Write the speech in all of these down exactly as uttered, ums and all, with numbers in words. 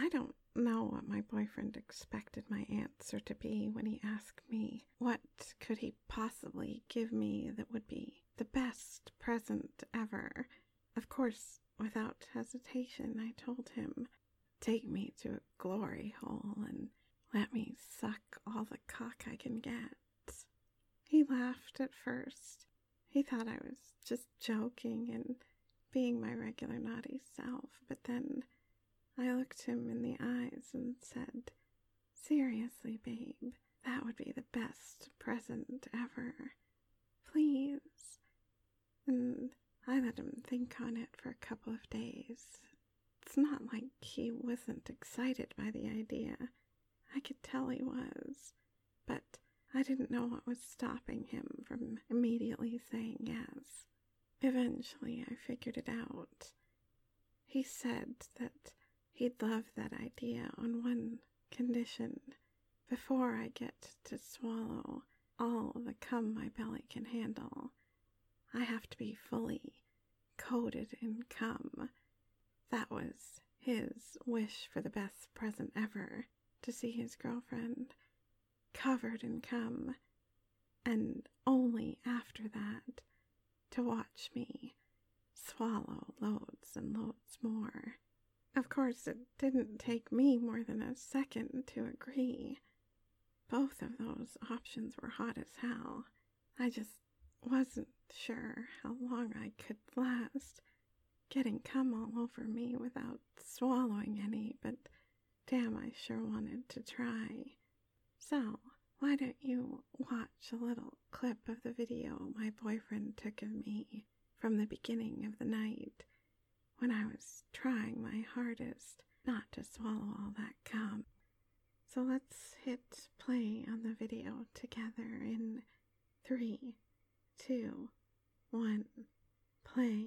I don't know what my boyfriend expected my answer to be when he asked me what could he possibly give me that would be the best present ever. Of course, without hesitation, I told him, take me to a glory hole and let me suck all the cock I can get. He laughed at first. He thought I was just joking and being my regular naughty self, but then I looked him in the eyes and said, seriously, babe, that would be the best present ever. Please. And I let him think on it for a couple of days. It's not like he wasn't excited by the idea. I could tell he was, but I didn't know what was stopping him from immediately saying yes. Eventually, I figured it out. He said that he'd love that idea on one condition. Before I get to swallow all the cum my belly can handle, I have to be fully coated in cum. That was his wish for the best present ever, to see his girlfriend covered in cum, and only after that to watch me swallow loads and loads more. Of course, it didn't take me more than a second to agree. Both of those options were hot as hell. I just wasn't sure how long I could last, getting cum all over me without swallowing any, but damn, I sure wanted to try. So, why don't you watch a little clip of the video my boyfriend took of me from the beginning of the night, when I was trying my hardest not to swallow all that cum. So let's hit play on the video together in three, two, one, play.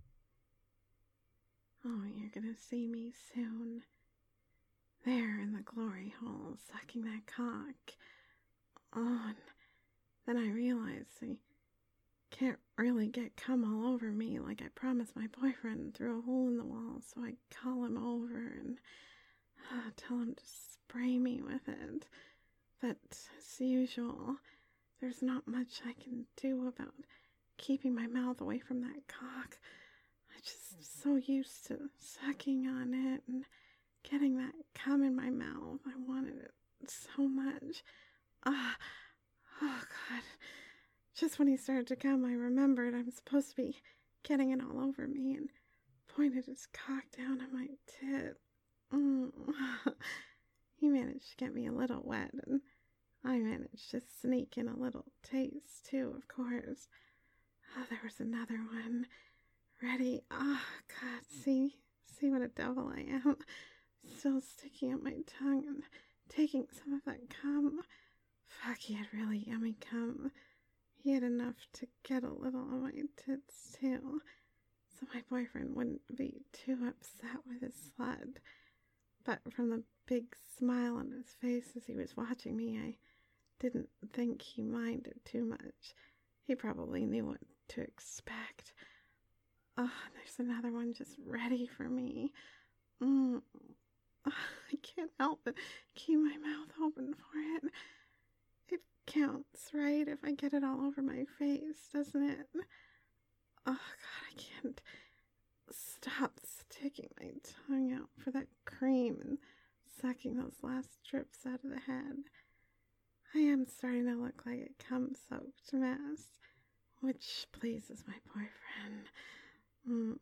Oh, you're gonna see me soon. There in the glory hole, sucking that cock. Oh, and then I realized I can't really get cum all over me like I promised my boyfriend through a hole in the wall, so I call him over and uh, tell him to spray me with it. But as usual, there's not much I can do about keeping my mouth away from that cock. I just am so used to sucking on it and getting that cum in my mouth. I wanted it so much. Ah, oh God. Just when he started to come, I remembered I'm supposed to be getting it all over me and pointed his cock down on my tit. Mm. He managed to get me a little wet, and I managed to sneak in a little taste, too, of course. Oh, there was another one. Ready? Oh, God, see? See what a devil I am? Still sticking out my tongue and taking some of that cum. Fuck, he had really yummy cum. He had enough to get a little on my tits, too, so my boyfriend wouldn't be too upset with his slut. But from the big smile on his face as he was watching me, I didn't think he minded too much. He probably knew what to expect. Oh, there's another one just ready for me. Mm. Oh, I can't help but keep my mouth open for it. It counts, right, if I get it all over my face, doesn't it? Oh, God, I can't stop sticking my tongue out for that cream and sucking those last drips out of the head. I am starting to look like a cum-soaked mess, which pleases my boyfriend. Mm.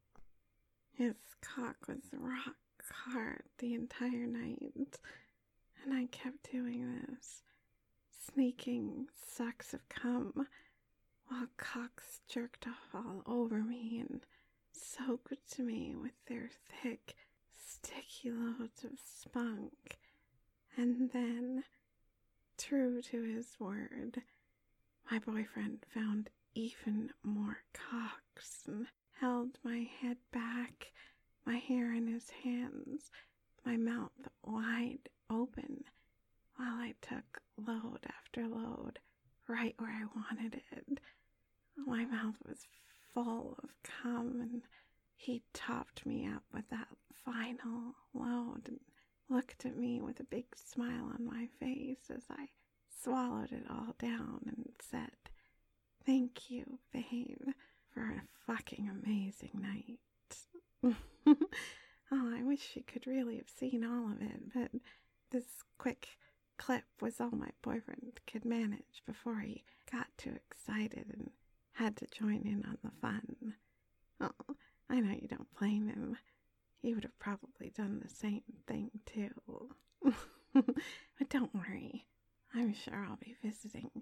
His cock was rock hard the entire night, and I kept doing this, sneaking sucks of cum while cocks jerked off all over me and soaked me with their thick, sticky loads of spunk. And then, true to his word, my boyfriend found even more cocks and held my head back, my hair in his hands, my mouth wide open, while I took load after load right where I wanted it. My mouth was full of cum, and he topped me up with that final load. And looked at me with a big smile on my face as I swallowed it all down and said, "Thank you, babe, for a fucking amazing night." Oh, I wish you could really have seen all of it, but this quick clip was all my boyfriend could manage before he got too excited and had to join in on the fun. Oh, I know you don't blame him. He would have probably done the same thing, too. But don't worry. I'm sure I'll be visiting